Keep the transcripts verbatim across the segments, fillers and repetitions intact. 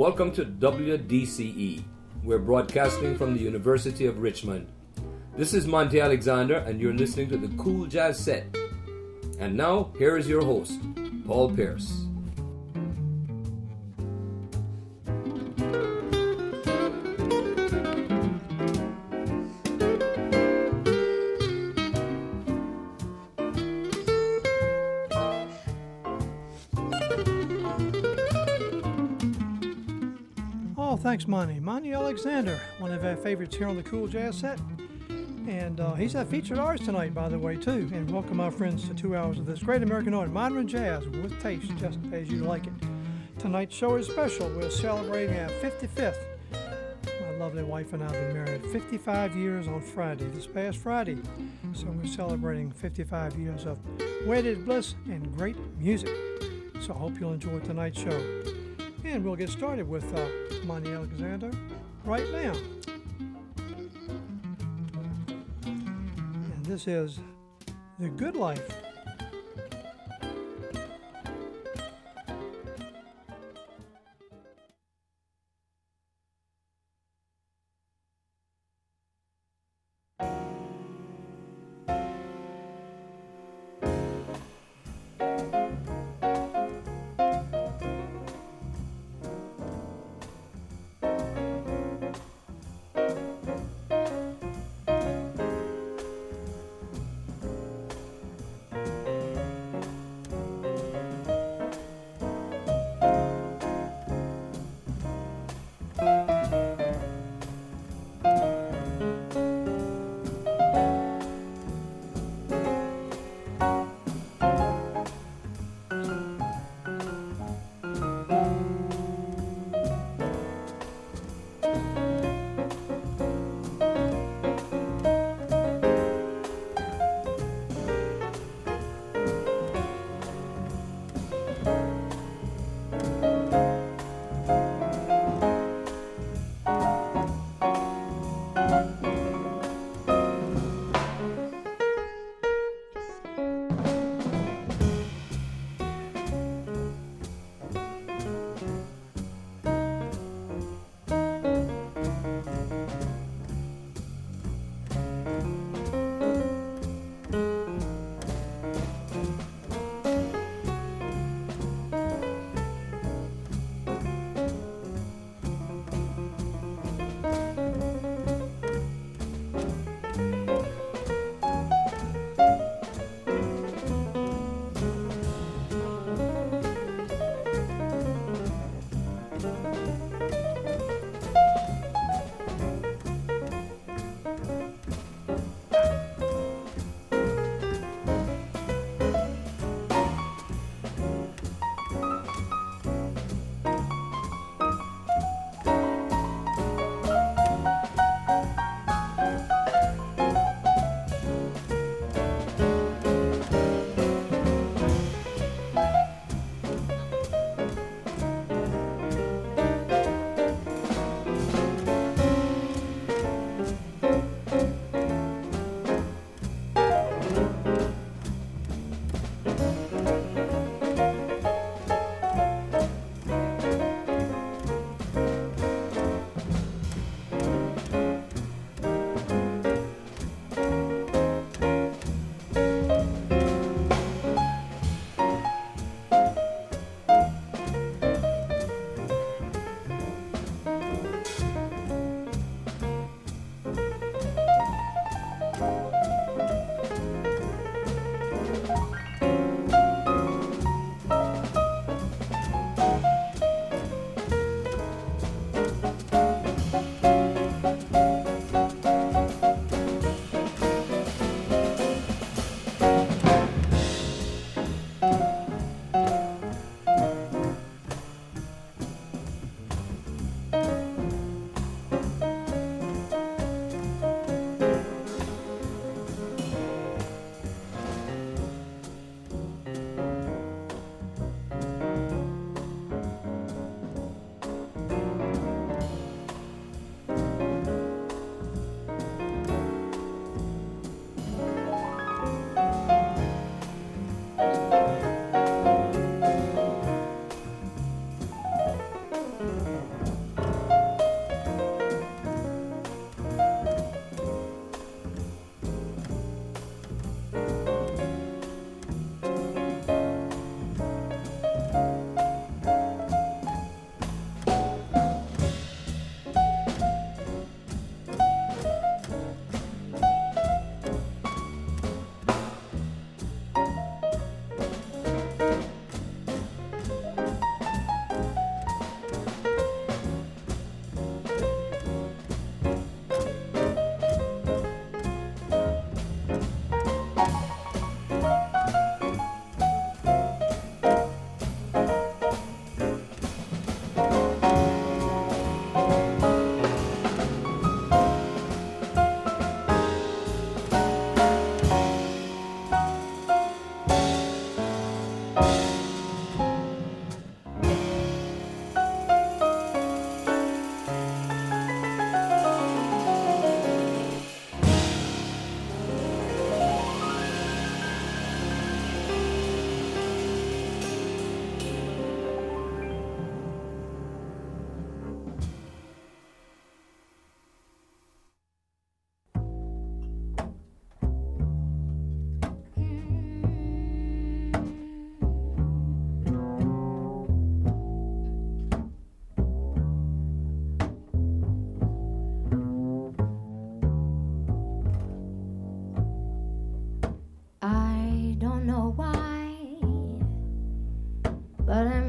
Welcome to W D C E. We're broadcasting from the University of Richmond. This is Monty Alexander, and you're listening to the Cool Jazz Set. And now, here is your host, Paul Pierce. Thanks, Monty. Monty Alexander, one of our favorites here on the Cool Jazz Set. And uh, he's our featured artist tonight, by the way, too. And welcome our friends to two hours of this great American art, modern jazz with taste, just as you like it. Tonight's show is special. We're celebrating our fifty-fifth. My lovely wife and I have been married fifty-five years on Friday, this past Friday. So we're celebrating fifty-five years of wedded bliss and great music. So I hope you'll enjoy tonight's show. And we'll get started with uh, Monty Alexander right now. And this is The Good Life.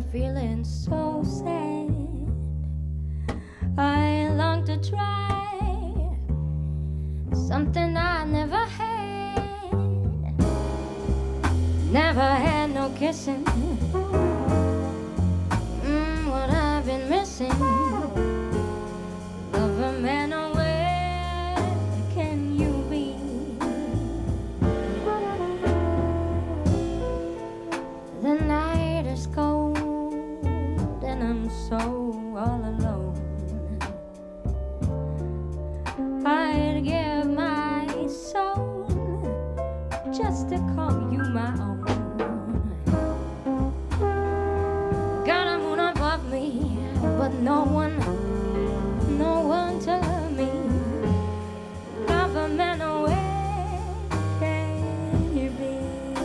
feeling so sad. I long to try something I never had. Never had no kissing. Mm, what I've been missing. Love a man, oh, where can you be? The night is cold and I'm so all alone. I'd give my soul just to call you my own. Got a moon above me, but no one, no one to love me. Love a man, where can you be?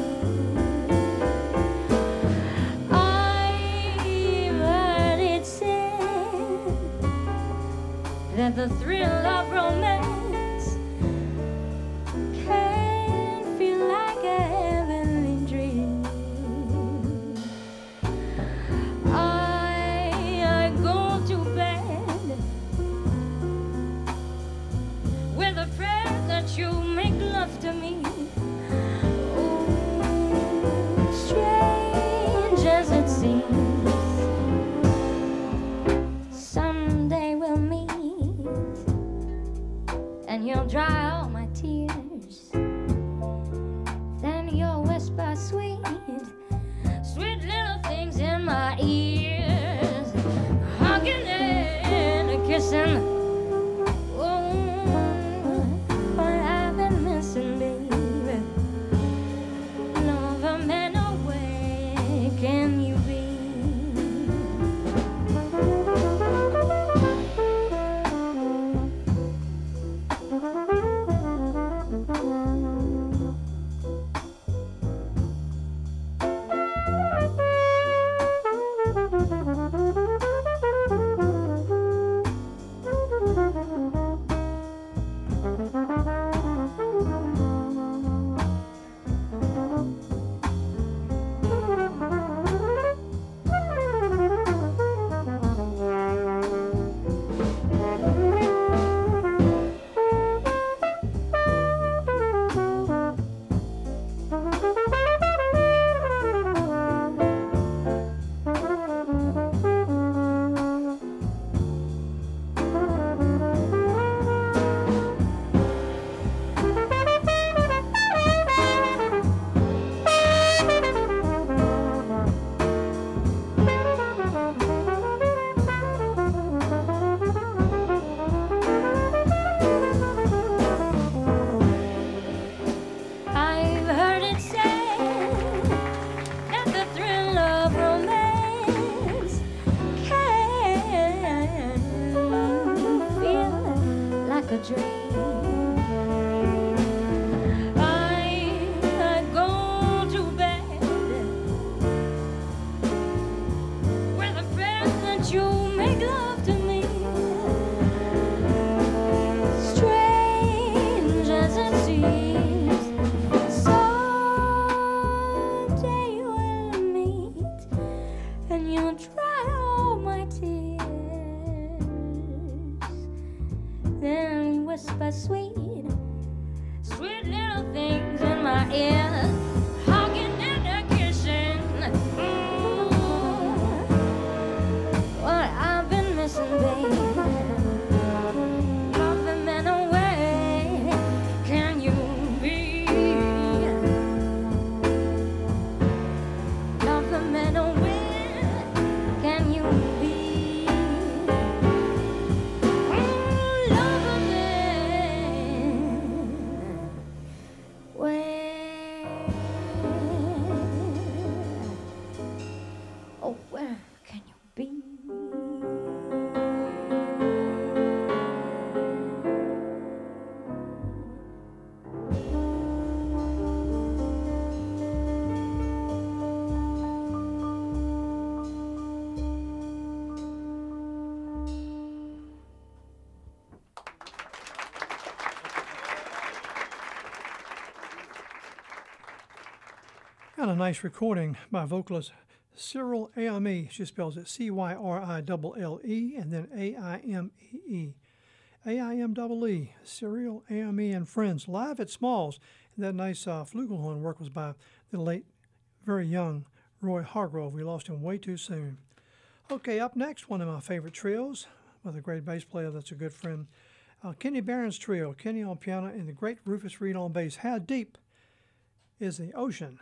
I've heard it said that the thrill of romance can feel like a heavenly dream. I, I go to bed with a prayer that you make love to me. Oh, strange as it seems, someday we'll meet and you'll dry all my tears. Then you'll whisper sweet, sweet little things in my ears, hugging and kissing. Oh, what I've been missing, baby. Love a man, oh, where can you be? I've heard it said that the thrill of romance can feel like a dream. I, I go to bed with a prayer that you make love to me. Strange as it seems, someday we'll meet and you'll dry all my tears. Then you whisper sweet, sweet little things in my ear, hugging and a kissing. Mm, what I've been missing, baby. Love a man, oh, where can you be? Love a man, oh, where can you be? Mm, love a man, where? Oh, where can you be? Got a nice recording by vocalist Cyril Aimee. She spells it C Y R I L L E and then A I M E E. A I M E E. Cyril Aimee and Friends, live at Smalls. And that nice uh, flugelhorn work was by the late, very young Roy Hargrove. We lost him way too soon. Okay, up next, one of my favorite trios with a great bass player that's a good friend. Uh, Kenny Barron's Trio, Kenny on piano and the great Rufus Reid on bass. How deep is the ocean?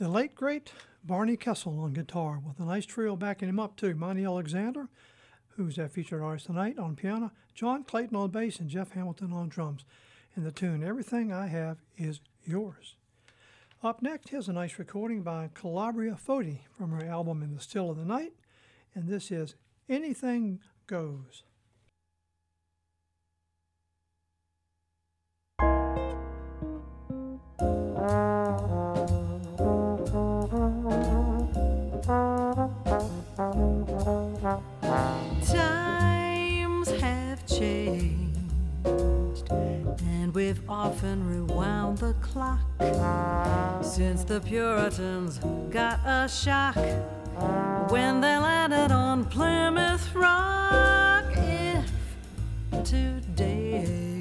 The late, great Barney Kessel on guitar with a nice trio backing him up too. Monty Alexander, who's our featured artist tonight, on piano, John Clayton on bass, and Jeff Hamilton on drums. And the tune, Everything I Have Is Yours. Up next, here's a nice recording by Calabria Foti from her album In the Still of the Night, and this is Anything Goes. Times have changed, and we've often rewound the clock since the Puritans got a shock when they landed on Plymouth Rock. If today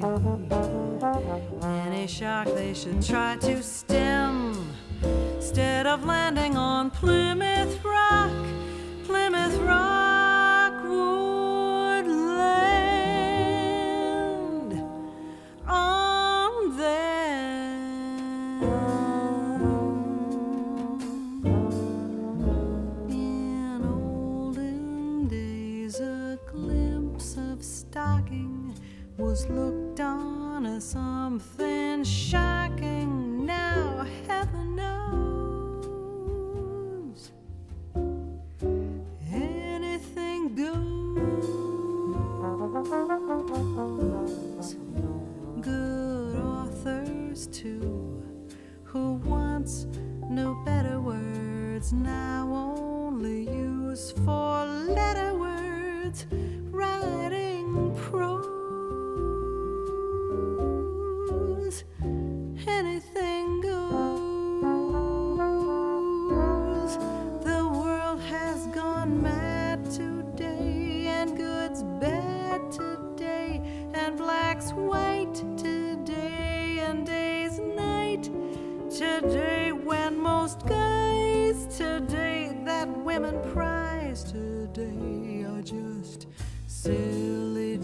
any shock they should try to stem, instead of landing on Plymouth Rock, Plymouth Rock would land on them. In olden days, a glimpse of stocking was looked on as something shocking. Now heaven knows anything goes. Good authors too, who once knew better words, now only use four letter words, writing prose. Anything goes. The world has gone mad today, and good's bad today, and black's white today, and day's night today, when most guys today that women prize today are just silly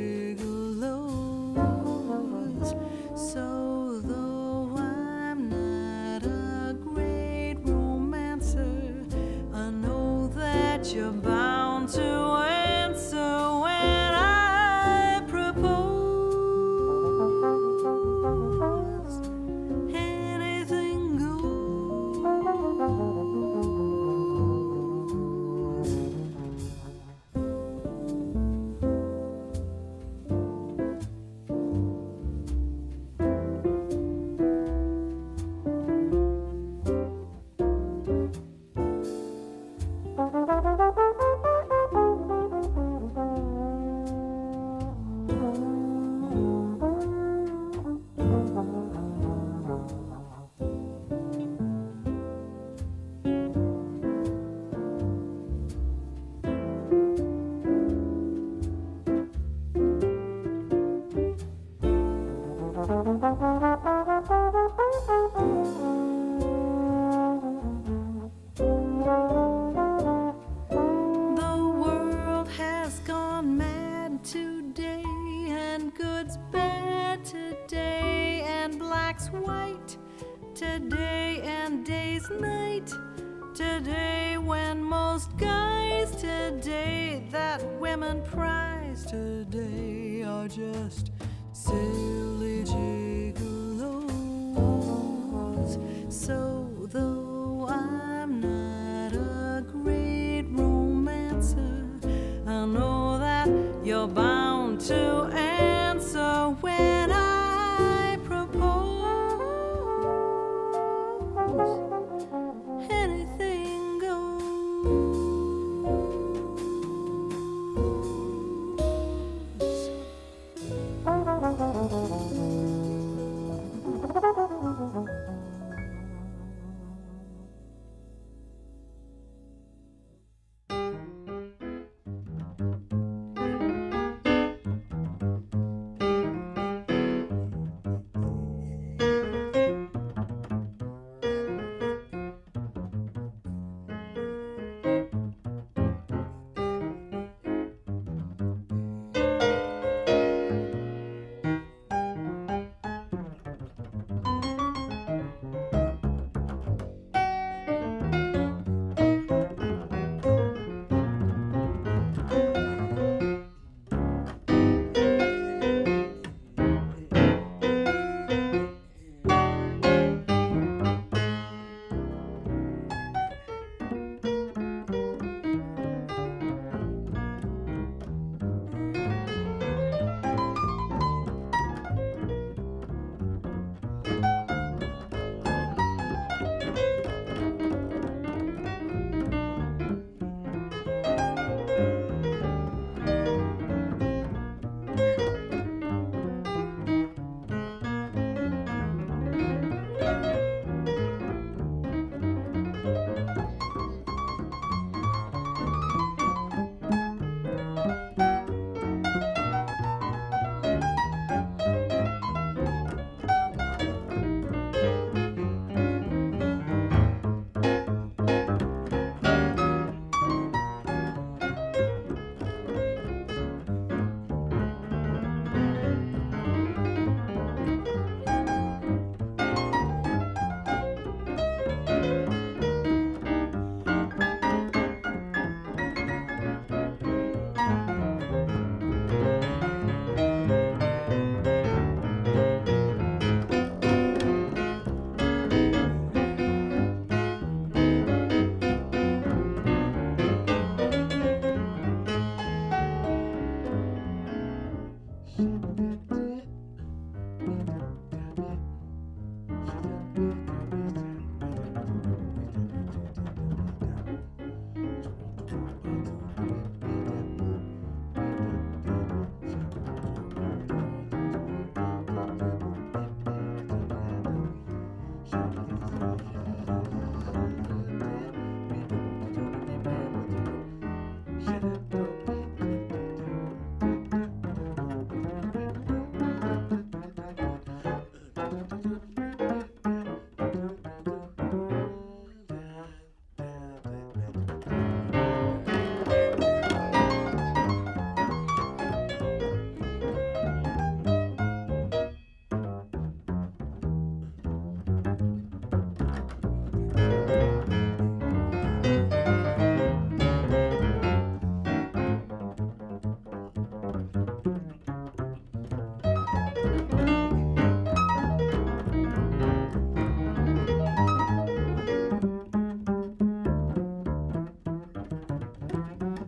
gigolos. So though I'm not a great romancer, I know that you're bound to answer when I propose. Anything goes. Today, when most guys today that women prize today are just silly gigolos. So though I'm not a great romancer, I know that you're bound to answer when I propose. Anything goes.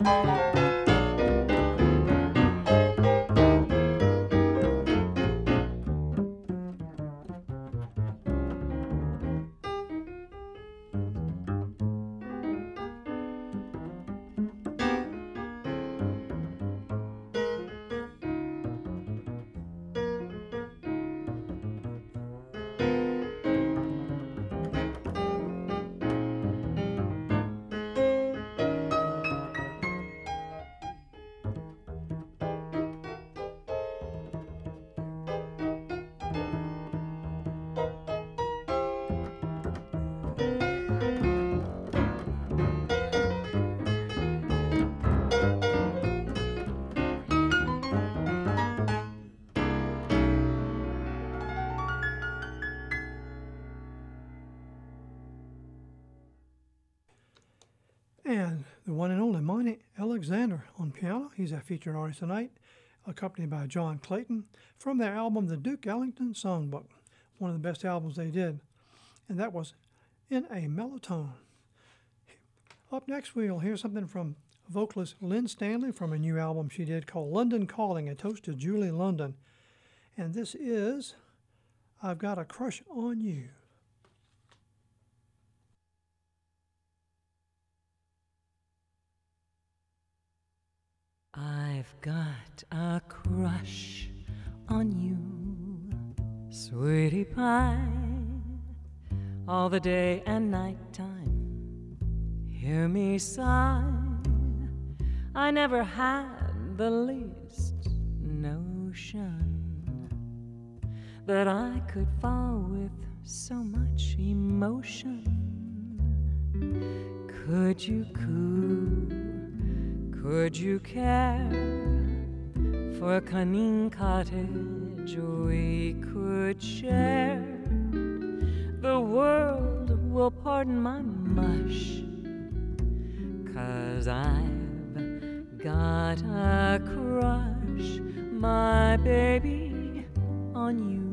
And the one and only Monty Alexander on piano. He's our featured artist tonight, accompanied by John Clayton from their album, The Duke Ellington Songbook, one of the best albums they did. And that was In a Mellotone. Up next, we'll hear something from vocalist Lynn Stanley from a new album she did called London Calling, a toast to Julie London. And this is I've Got a Crush on You. I've got a crush on you, sweetie pie, all the day and night time. Hear me sigh, I never had the least notion that I could fall with so much emotion. Could you coo? Could you care for a cunning cottage we could share? The world will pardon my mush, 'cause I've got a crush, my baby, on you.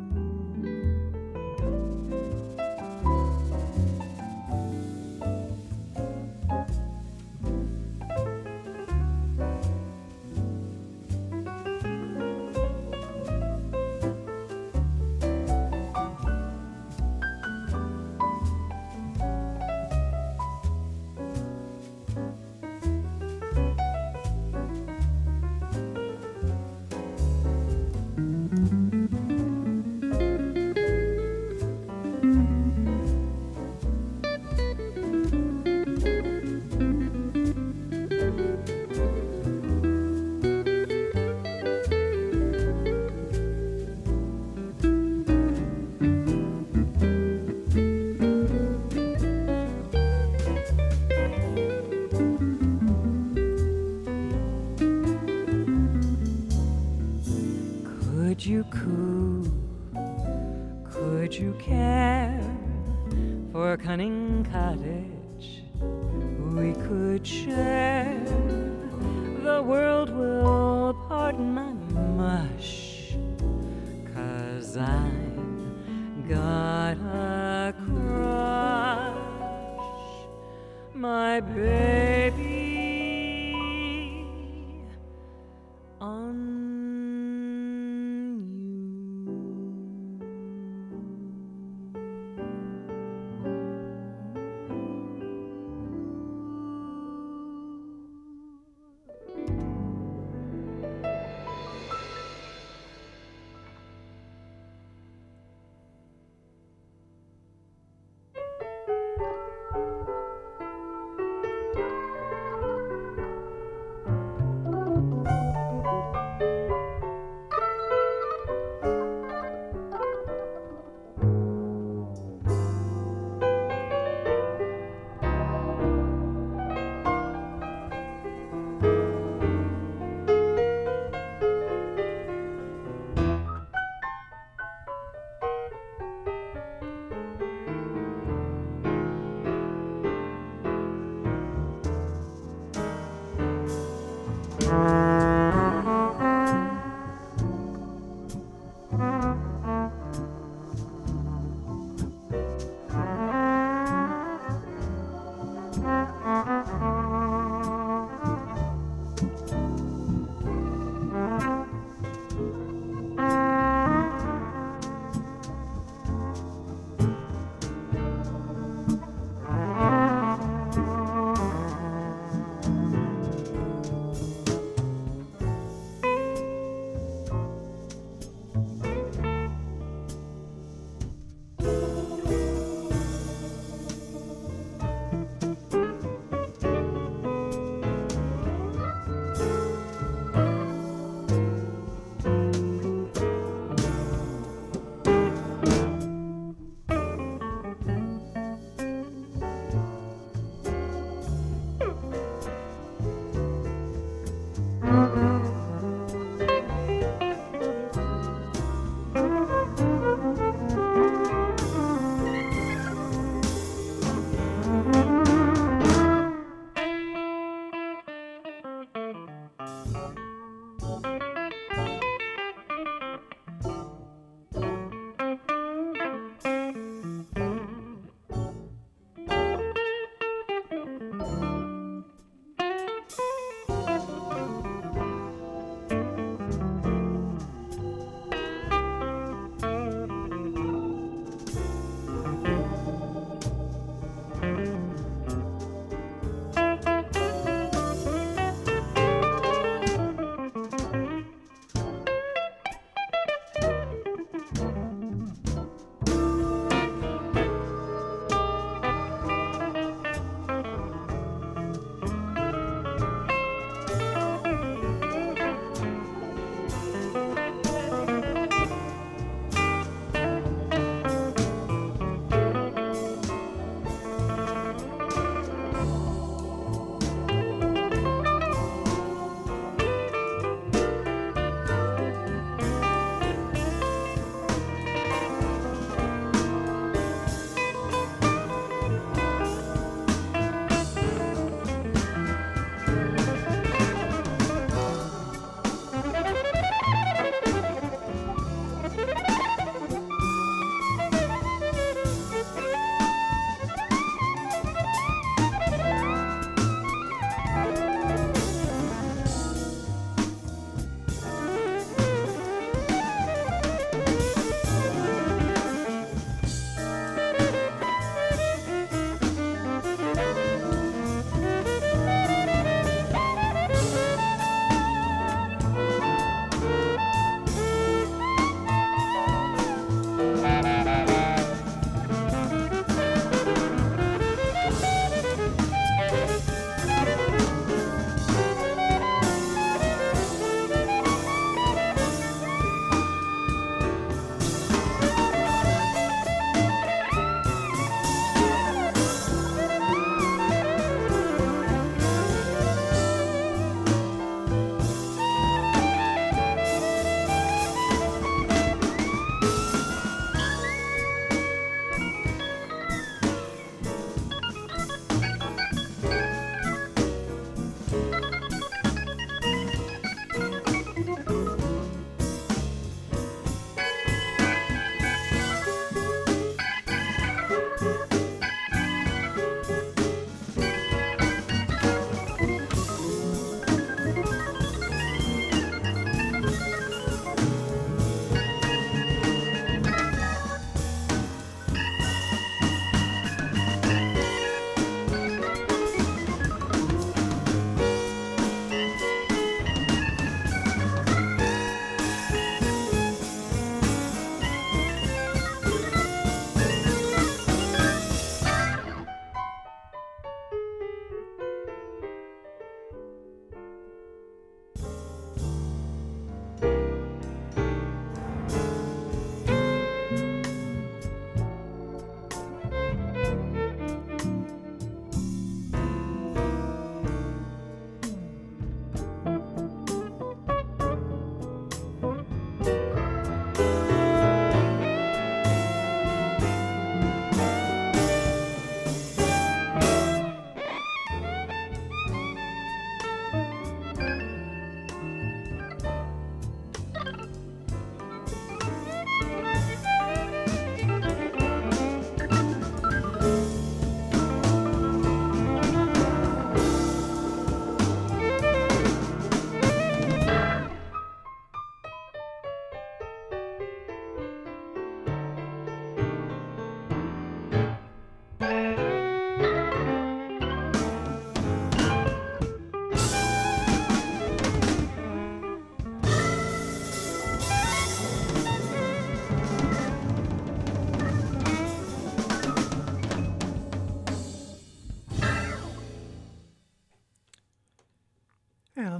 Could you coo? Could you care for a cunning cottage we could share? The world will pardon my mush, 'cause I've got a crush, my baby, on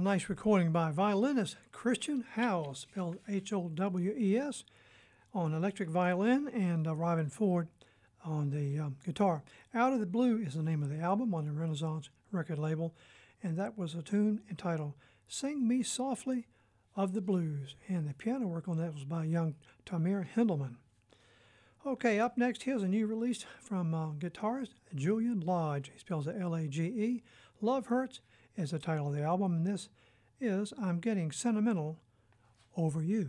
nice recording by violinist Christian Howes, spelled H O W E S, on electric violin, and uh, Robin Ford on the um, guitar. Out of the Blue is the name of the album on the Renaissance record label, and that was a tune entitled Sing Me Softly of the Blues, and the piano work on that was by young Tamir Hendelman. Okay, up next, here's a new release from uh, guitarist Julian Lage. He spells it L A G E. Love Hurts is the title of the album, and this is I'm Getting Sentimental Over You.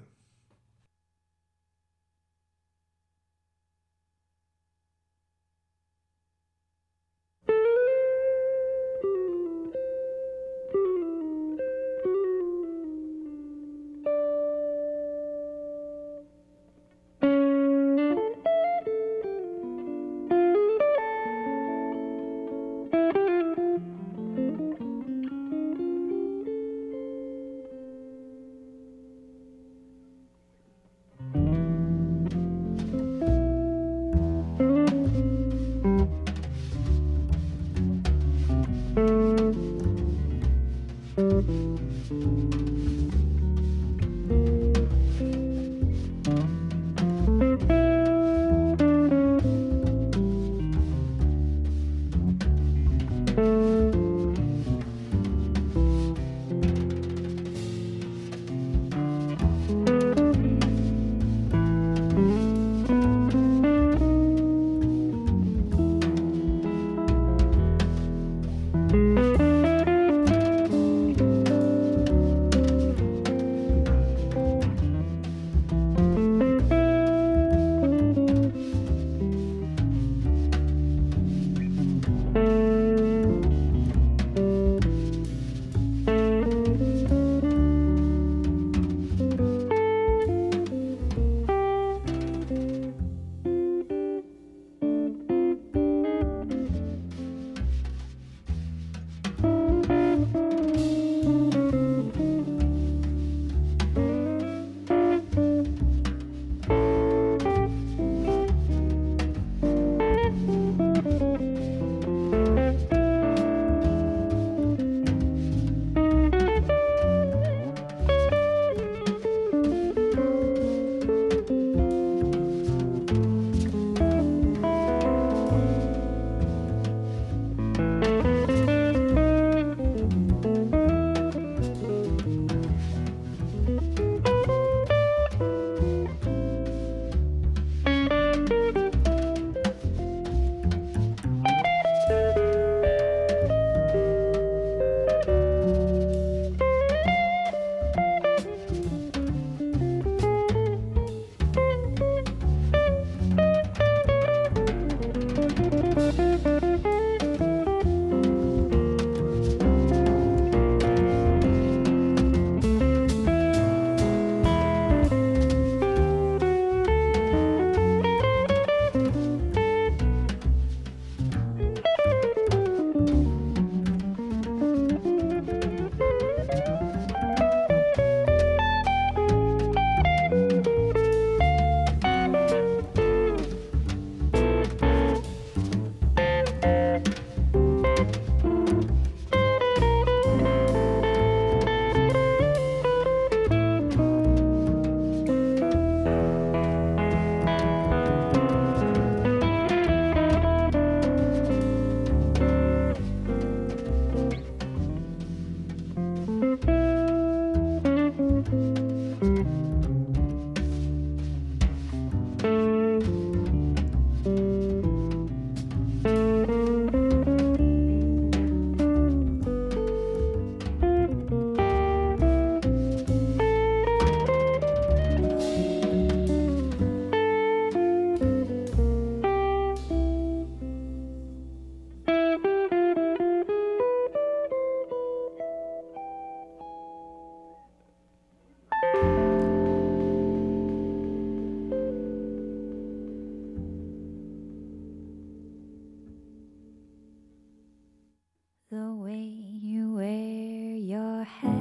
The way you wear your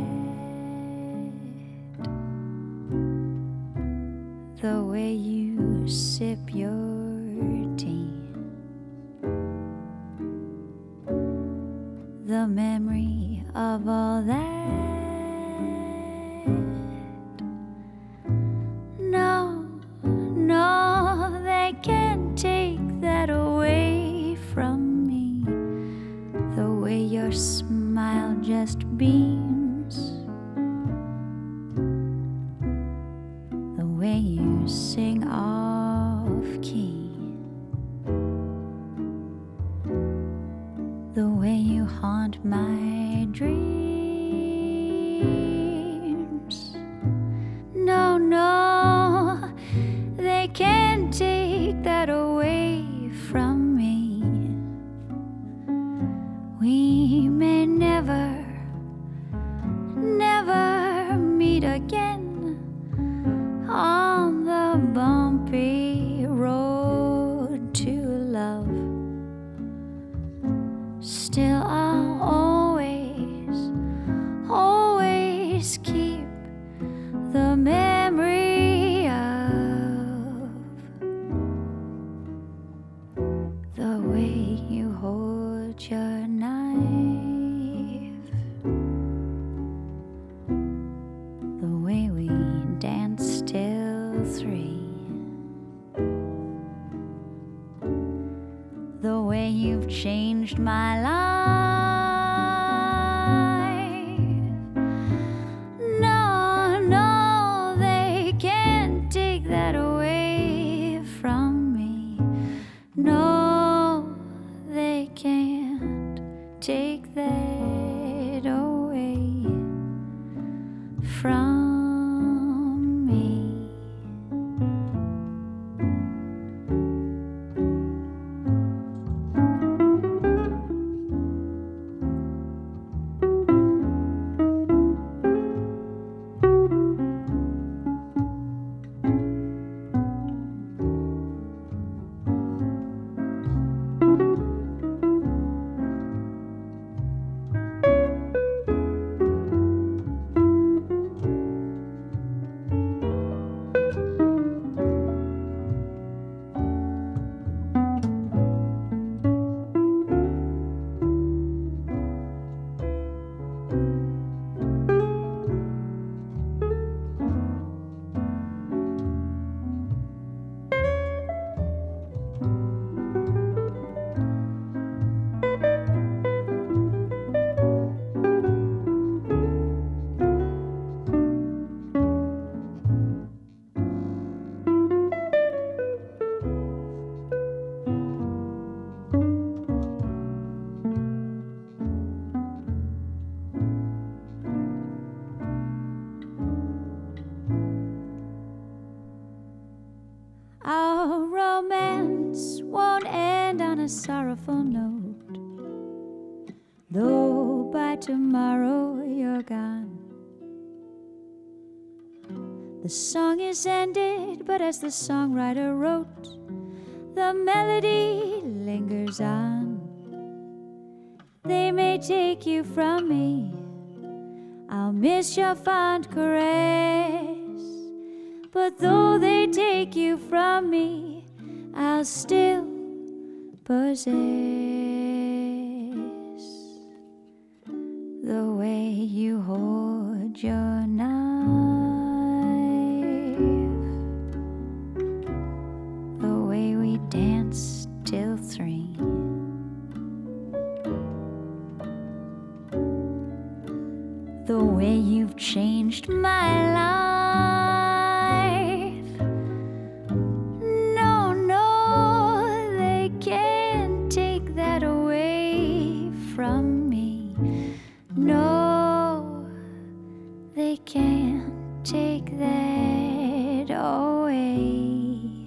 hat, the way you sip your tea, the memory of all that beams, the way you sing off key, the way you haunt my dreams. No, no, they can't take that away from me. We may never, never meet again on the bumpy road to love. Still I'll always, always keep the memory of the way you hold your knife, the way we danced till three, the way you've changed my life. No, no, they can't take that away from me. No, they can't take that away from me. Our romance won't end on a sorrowful note, though by tomorrow you're gone. The song is ended, but as the songwriter wrote, the melody lingers on. They may take you from me, I'll miss your fond caress, but though they take you from me, I'll still possess the way you hold your knife, the way we danced till three, the way you've changed my life. No, no, they can't take that away from me. No, they can't take that away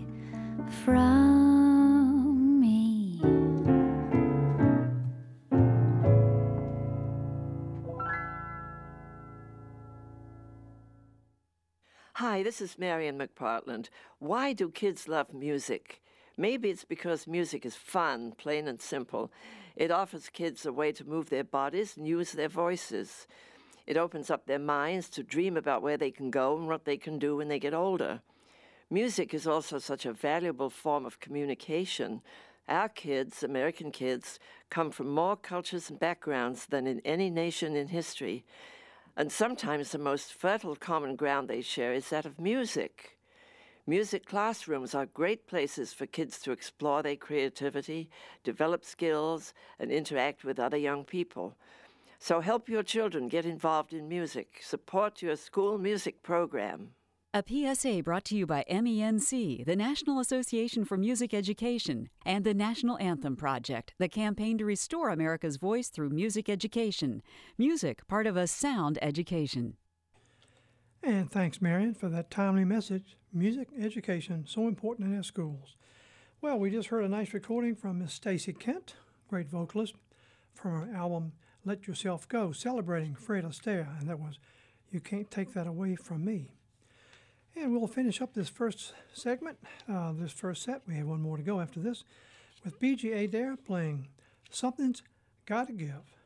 from me. Hi, this is Marian McPartland. Why do kids love music? Maybe it's because music is fun, plain and simple. It offers kids a way to move their bodies and use their voices. It opens up their minds to dream about where they can go and what they can do when they get older. Music is also such a valuable form of communication. Our kids, American kids, come from more cultures and backgrounds than in any nation in history. And sometimes the most fertile common ground they share is that of music. Music classrooms are great places for kids to explore their creativity, develop skills, and interact with other young people. So help your children get involved in music. Support your school music program. A P S A brought to you by M E N C, the National Association for Music Education, and the National Anthem Project, the campaign to restore America's voice through music education. Music, part of a sound education. And thanks, Marion, for that timely message. Music education, so important in our schools. Well, we just heard a nice recording from Miss Stacy Kent, great vocalist, from her album Let Yourself Go, celebrating Fred Astaire, and that was You Can't Take That Away From Me. And we'll finish up this first segment, uh, this first set. We have one more to go after this, with B G Adair playing Something's Gotta Give.